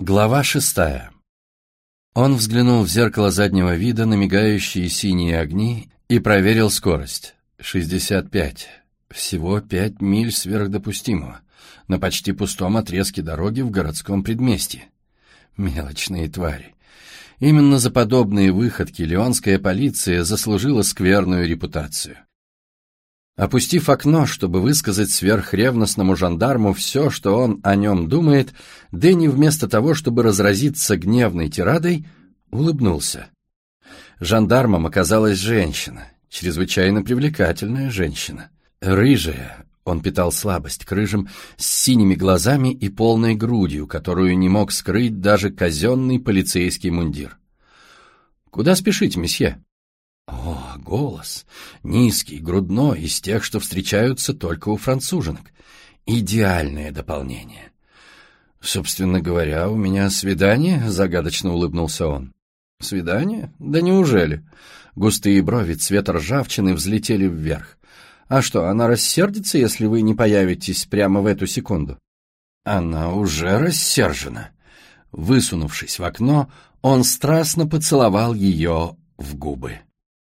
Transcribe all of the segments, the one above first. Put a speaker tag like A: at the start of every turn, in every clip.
A: Глава 6. Он взглянул в зеркало заднего вида на мигающие синие огни и проверил скорость. 65. Всего 5 миль сверхдопустимого. На почти пустом отрезке дороги в городском предместье. Мелочные твари. Именно за подобные выходки леонская полиция заслужила скверную репутацию. Опустив окно, чтобы высказать сверхревностному жандарму все, что он о нем думает, Дэнни вместо того, чтобы разразиться гневной тирадой, улыбнулся. Жандармом оказалась женщина, чрезвычайно привлекательная женщина. Рыжая, он питал слабость к рыжим, с синими глазами и полной грудью, которую не мог скрыть даже казенный полицейский мундир. «Куда спешить, месье?» О, голос! Низкий, грудной, из тех, что встречаются только у француженок. Идеальное дополнение. «Собственно говоря, у меня свидание», — загадочно улыбнулся он. «Свидание? Да неужели?» Густые брови цвета ржавчины взлетели вверх. «А что, она рассердится, если вы не появитесь прямо в эту секунду?» «Она уже рассержена». Высунувшись в окно, он страстно поцеловал ее в губы.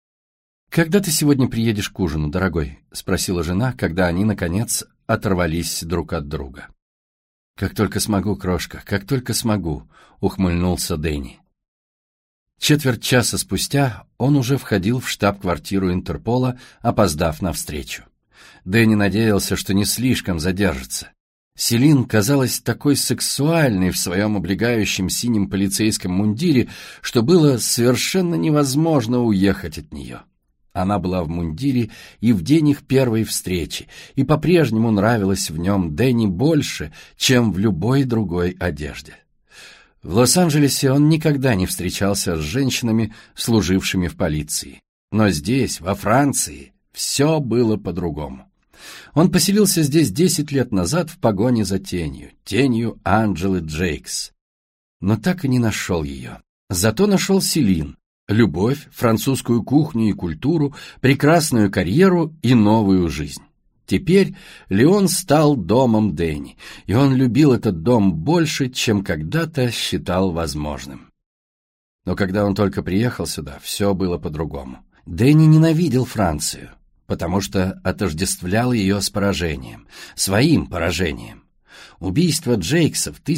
A: «Когда ты сегодня приедешь к ужину, дорогой?» — спросила жена, когда они, наконец, оторвались друг от друга. «Как только смогу, крошка, как только смогу», — ухмыльнулся Дэнни. Четверть часа спустя он уже входил в штаб-квартиру Интерпола, опоздав на встречу. Дэнни надеялся, что не слишком задержится. Селин казалась такой сексуальной в своем облегающем синем полицейском мундире, что было совершенно невозможно уехать от нее. Она была в мундире и в день их первой встречи, и по-прежнему нравилась в нем Дэнни больше, чем в любой другой одежде. В Лос-Анджелесе он никогда не встречался с женщинами, служившими в полиции. Но здесь, во Франции, все было по-другому. Он поселился здесь 10 лет назад в погоне за тенью Анджелы Джейкс. Но так и не нашел ее. Зато нашел Селин. Любовь, французскую кухню и культуру, прекрасную карьеру и новую жизнь. Теперь Леон стал домом Дэнни, и он любил этот дом больше, чем когда-то считал возможным. Но когда он только приехал сюда, все было по-другому. Дэнни ненавидел Францию, потому что отождествлял ее с поражением, своим поражением. Убийство Джейкса в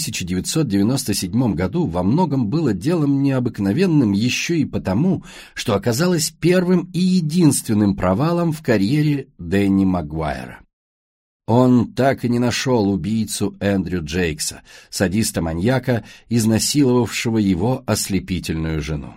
A: 1997 году во многом было делом необыкновенным еще и потому, что оказалось первым и единственным провалом в карьере Дэнни Магуайра. Он так и не нашел убийцу Эндрю Джейкса, садиста-маньяка, изнасиловавшего его ослепительную жену.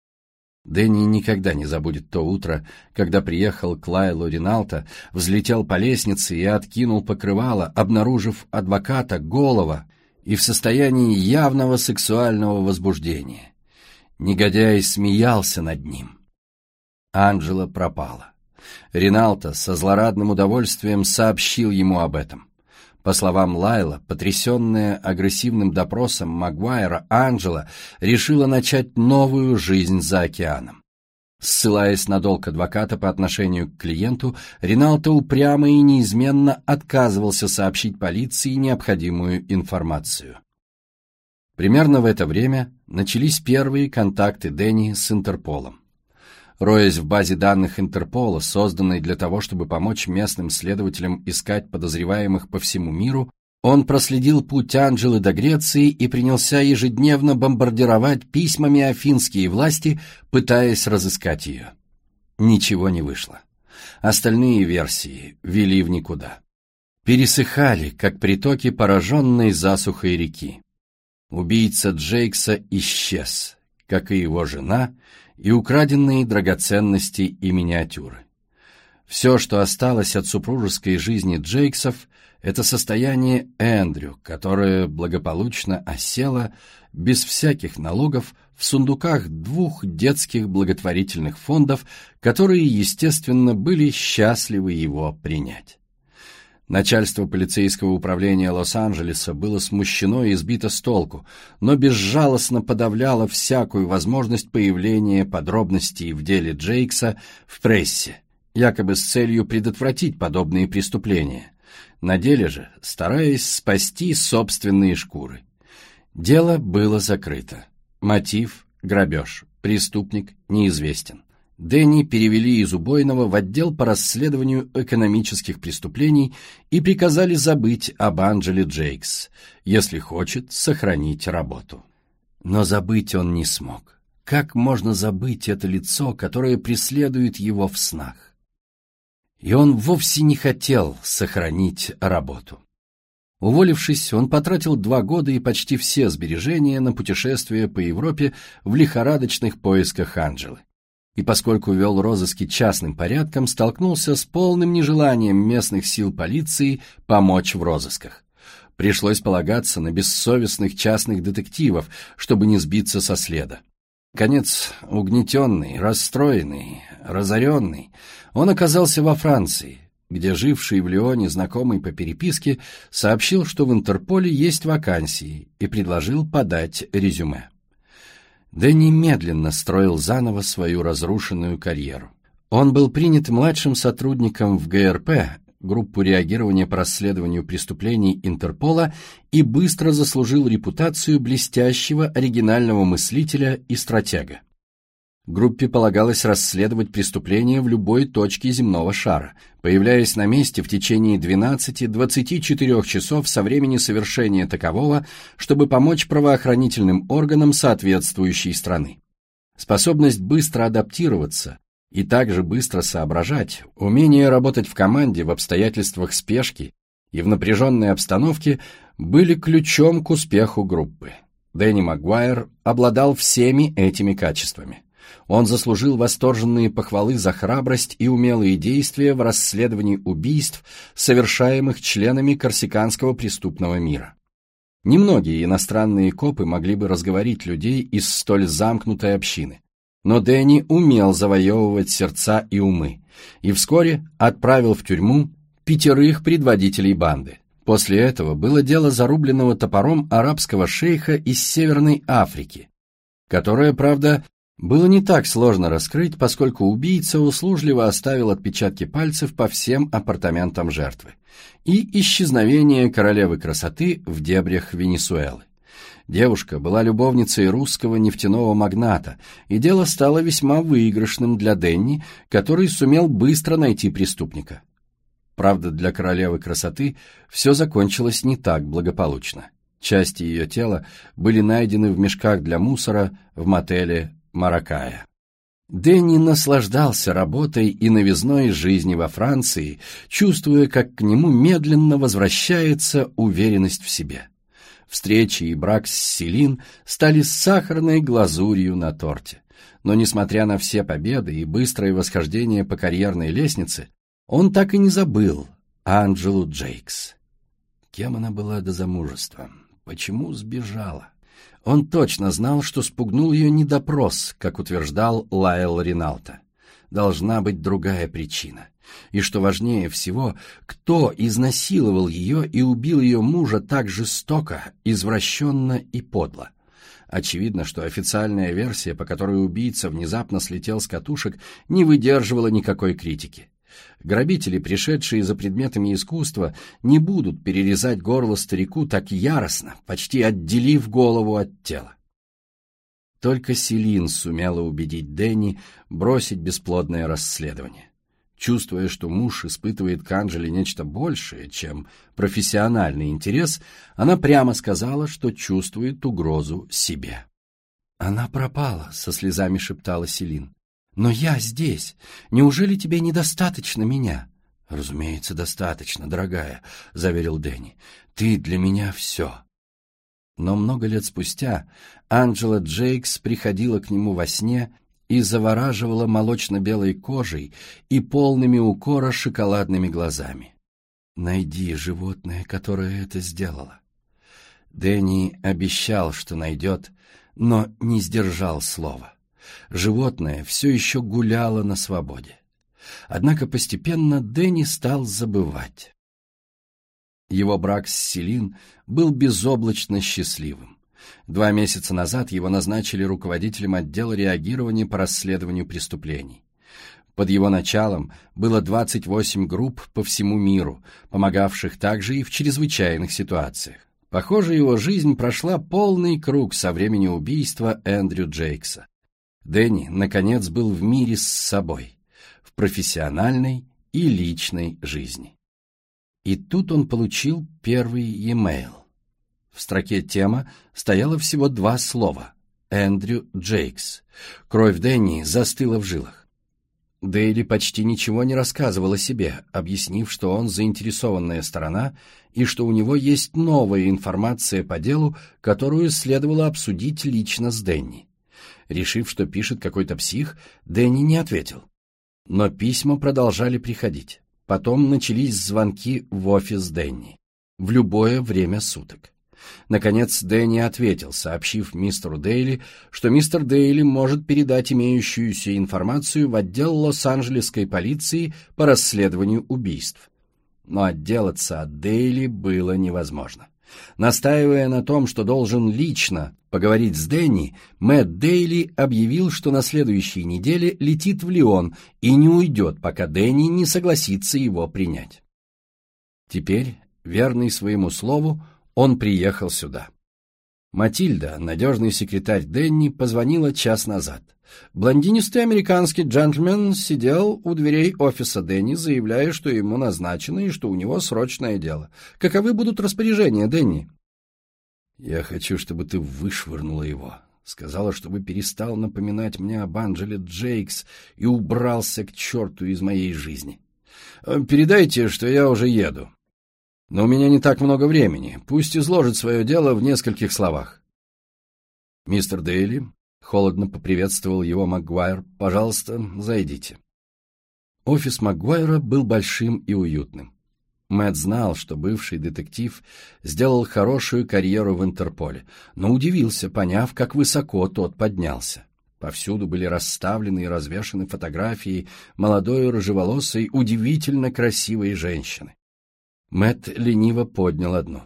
A: Дэнни никогда не забудет то утро, когда приехал к Лайлу Риналто, взлетел по лестнице и откинул покрывало, обнаружив адвоката голого и в состоянии явного сексуального возбуждения. Негодяй смеялся над ним. Анджела пропала. Риналто со злорадным удовольствием сообщил ему об этом. По словам Лайла, потрясенная агрессивным допросом Магуайра, Анджела решила начать новую жизнь за океаном. Ссылаясь на долг адвоката по отношению к клиенту, Риналто упрямо и неизменно отказывался сообщить полиции необходимую информацию. Примерно в это время начались первые контакты Дэнни с Интерполом. Роясь в базе данных Интерпола, созданной для того, чтобы помочь местным следователям искать подозреваемых по всему миру, он проследил путь Анджелы до Греции и принялся ежедневно бомбардировать письмами афинские власти, пытаясь разыскать ее. Ничего не вышло. Остальные версии вели в никуда. Пересыхали, как притоки пораженной засухой реки. Убийца Джейкса исчез, как и его жена, и украденные драгоценности и миниатюры. Все, что осталось от супружеской жизни Джейксов, это состояние Эндрю, которое благополучно осело без всяких налогов в сундуках 2 детских благотворительных фондов, которые, естественно, были счастливы его принять. Начальство полицейского управления Лос-Анджелеса было смущено и сбито с толку, но безжалостно подавляло всякую возможность появления подробностей в деле Джейкса в прессе, якобы с целью предотвратить подобные преступления, на деле же стараясь спасти собственные шкуры. Дело было закрыто. Мотив – грабеж. Преступник неизвестен. Дэнни перевели из убойного в отдел по расследованию экономических преступлений и приказали забыть об Анджеле Джейкс, если хочет сохранить работу. Но забыть он не смог. Как можно забыть это лицо, которое преследует его в снах? И он вовсе не хотел сохранить работу. Уволившись, он потратил 2 года и почти все сбережения на путешествие по Европе в лихорадочных поисках Анджелы. И поскольку вел розыски частным порядком, столкнулся с полным нежеланием местных сил полиции помочь в розысках. Пришлось полагаться на бессовестных частных детективов, чтобы не сбиться со следа. Наконец, угнетенный, расстроенный, разоренный, он оказался во Франции, где живший в Лионе знакомый по переписке сообщил, что в Интерполе есть вакансии, и предложил подать резюме. Дэнни медленно строил заново свою разрушенную карьеру. Он был принят младшим сотрудником в ГРП, группу реагирования по расследованию преступлений Интерпола, и быстро заслужил репутацию блестящего оригинального мыслителя и стратега. Группе полагалось расследовать преступления в любой точке земного шара, появляясь на месте в течение 12-24 часов со времени совершения такового, чтобы помочь правоохранительным органам соответствующей страны. Способность быстро адаптироваться и также быстро соображать, умение работать в команде в обстоятельствах спешки и в напряженной обстановке были ключом к успеху группы. Дэнни Магуайр обладал всеми этими качествами. Он заслужил восторженные похвалы за храбрость и умелые действия в расследовании убийств, совершаемых членами корсиканского преступного мира. Немногие иностранные копы могли бы разговорить людей из столь замкнутой общины. Но Дэнни умел завоевывать сердца и умы, и вскоре отправил в тюрьму 5 предводителей банды. После этого было дело зарубленного топором арабского шейха из Северной Африки, которое, правда, было не так сложно раскрыть, поскольку убийца услужливо оставил отпечатки пальцев по всем апартаментам жертвы, и исчезновение королевы красоты в дебрях Венесуэлы. Девушка была любовницей русского нефтяного магната, и дело стало весьма выигрышным для Дэнни, который сумел быстро найти преступника. Правда, для королевы красоты все закончилось не так благополучно. Части ее тела были найдены в мешках для мусора в мотеле Маракайя. Дэнни наслаждался работой и новизной жизни во Франции, чувствуя, как к нему медленно возвращается уверенность в себе. Встречи и брак с Селин стали сахарной глазурью на торте. Но, несмотря на все победы и быстрое восхождение по карьерной лестнице, он так и не забыл Анджелу Джейкс. Кем она была до замужества? Почему сбежала? Он точно знал, что спугнул ее не допрос, как утверждал Лайл Риналто. Должна быть другая причина. И что важнее всего, кто изнасиловал ее и убил ее мужа так жестоко, извращенно и подло. Очевидно, что официальная версия, по которой убийца внезапно слетел с катушек, не выдерживала никакой критики. Грабители, пришедшие за предметами искусства, не будут перерезать горло старику так яростно, почти отделив голову от тела. Только Селин сумела убедить Дэнни бросить бесплодное расследование. Чувствуя, что муж испытывает к Анджеле нечто большее, чем профессиональный интерес, она прямо сказала, что чувствует угрозу себе. «Она пропала», — со слезами шептала Селин. «Но я здесь. Неужели тебе недостаточно меня?» «Разумеется, достаточно, дорогая», — заверил Дэнни. «Ты для меня все». Но много лет спустя Анджела Джейкс приходила к нему во сне и завораживала молочно-белой кожей и полными укора шоколадными глазами. «Найди животное, которое это сделало». Дэнни обещал, что найдет, но не сдержал слова. Животное все еще гуляло на свободе. Однако постепенно Дэнни стал забывать. Его брак с Селин был безоблачно счастливым. 2 месяца назад его назначили руководителем отдела реагирования по расследованию преступлений. Под его началом было 28 групп по всему миру, помогавших также и в чрезвычайных ситуациях. Похоже, его жизнь прошла полный круг со времени убийства Эндрю Джейкса. Дэнни, наконец, был в мире с собой, в профессиональной и личной жизни. И тут он получил первый e-mail. В строке «Тема» стояло всего 2 слова «Эндрю Джейкс». Кровь Дэнни застыла в жилах. Дейли почти ничего не рассказывал о себе, объяснив, что он заинтересованная сторона и что у него есть новая информация по делу, которую следовало обсудить лично с Дэнни. Решив, что пишет какой-то псих, Дэнни не ответил. Но письма продолжали приходить. Потом начались звонки в офис Дэнни. В любое время суток. Наконец Дэнни ответил, сообщив мистеру Дейли, что мистер Дейли может передать имеющуюся информацию в отдел Лос-Анджелесской полиции по расследованию убийств. Но отделаться от Дейли было невозможно. Настаивая на том, что должен лично поговорить с Дэнни, Мэтт Дейли объявил, что на следующей неделе летит в Лион и не уйдет, пока Дэнни не согласится его принять. Теперь, верный своему слову, он приехал сюда. Матильда, надежный секретарь Дэнни, позвонила час назад. Блондинистый американский джентльмен сидел у дверей офиса Дэнни, заявляя, что ему назначено и что у него срочное дело. Каковы будут распоряжения, Дэнни? «Я хочу, чтобы ты вышвырнула его. Сказала, чтобы перестал напоминать мне об Анджеле Джейкс и убрался к черту из моей жизни. Передайте, что я уже еду. Но у меня не так много времени. Пусть изложит свое дело в нескольких словах». «Мистер Дейли», — холодно поприветствовал его Магуайр, — «пожалуйста, зайдите». Офис Магуайра был большим и уютным. Мэтт знал, что бывший детектив сделал хорошую карьеру в Интерполе, но удивился, поняв, как высоко тот поднялся. Повсюду были расставлены и развешаны фотографии молодой рыжеволосой, удивительно красивой женщины. Мэтт лениво поднял одну.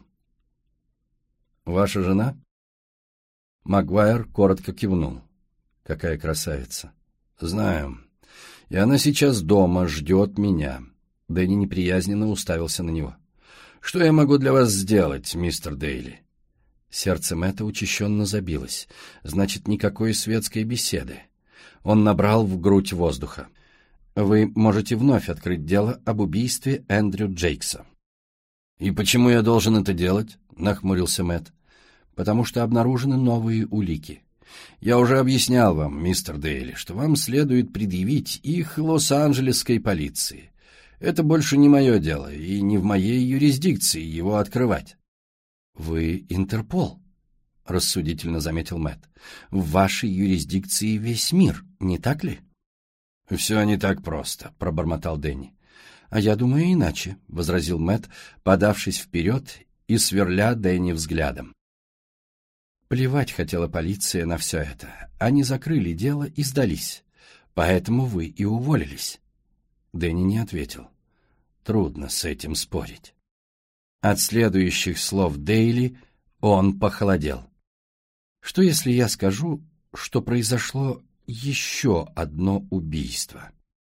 A: «Ваша жена?» Магуайр коротко кивнул. «Какая красавица!» «Знаю. И она сейчас дома, ждет меня». Дэнни неприязненно уставился на него. «Что я могу для вас сделать, мистер Дейли?» Сердце Мэтта учащенно забилось. Значит, никакой светской беседы. Он набрал в грудь воздуха. «Вы можете вновь открыть дело об убийстве Эндрю Джейкса». «И почему я должен это делать?» — нахмурился Мэтт. «Потому что обнаружены новые улики. Я уже объяснял вам, мистер Дейли, что вам следует предъявить их Лос-Анджелесской полиции. Это больше не мое дело, и не в моей юрисдикции его открывать». «Вы Интерпол», — рассудительно заметил Мэтт. «В вашей юрисдикции весь мир, не так ли?» «Все не так просто», — пробормотал Дэнни. «А я думаю иначе», — возразил Мэтт, подавшись вперед и сверля Дэнни взглядом. «Плевать хотела полиция на все это. Они закрыли дело и сдались. Поэтому вы и уволились». Дэнни не ответил. Трудно с этим спорить. От следующих слов Дейли он похолодел. «Что если я скажу, что произошло еще одно убийство?»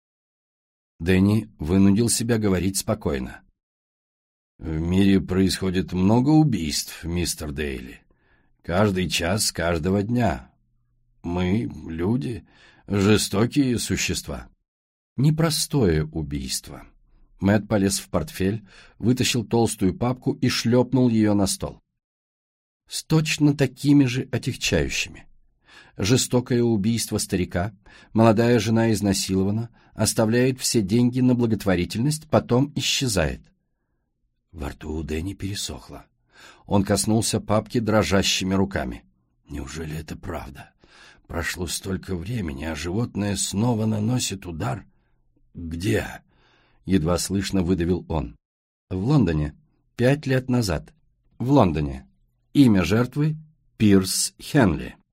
A: Дэнни вынудил себя говорить спокойно. «В мире происходит много убийств, мистер Дейли. Каждый час каждого дня. Мы, люди, жестокие существа». «Непростое убийство». Мэтт полез в портфель, вытащил толстую папку и шлепнул ее на стол. «С точно такими же отягчающими. Жестокое убийство старика, молодая жена изнасилована, оставляет все деньги на благотворительность, потом исчезает». Во рту у Дэнни пересохло. Он коснулся папки дрожащими руками. «Неужели это правда? Прошло столько времени, а животное снова наносит удар? Где?» — едва слышно выдавил он. «В Лондоне. 5 лет назад. В Лондоне. Имя жертвы — Пирс Хенли».